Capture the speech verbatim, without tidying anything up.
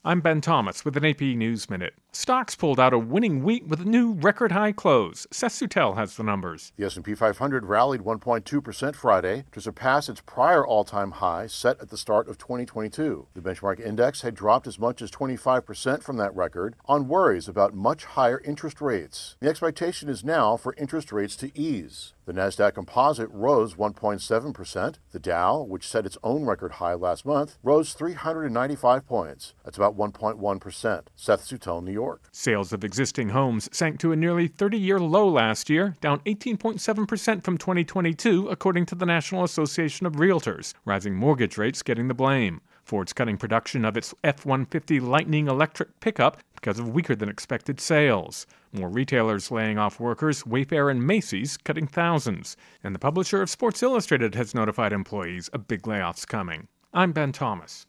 I'm Ben Thomas with an A P News Minute. Stocks pulled out a winning week with a new record-high close. Seth Sutel has the numbers. The S and P five hundred rallied one point two percent Friday to surpass its prior all-time high set at the start of twenty twenty-two. The benchmark index had dropped as much as twenty-five percent from that record on worries about much higher interest rates. The expectation is now for interest rates to ease. The Nasdaq Composite rose one point seven percent. The Dow, which set its own record high last month, rose three hundred ninety-five points. That's about one point one percent. Seth Sutel, New York. Sales of existing homes sank to a nearly thirty-year low last year, down eighteen point seven percent from twenty twenty-two, according to the National Association of Realtors, rising mortgage rates getting the blame. Ford's cutting production of its F one fifty Lightning electric pickup because of weaker-than-expected sales. More retailers laying off workers, Wayfair and Macy's cutting thousands. And the publisher of Sports Illustrated has notified employees of big layoffs coming. I'm Ben Thomas.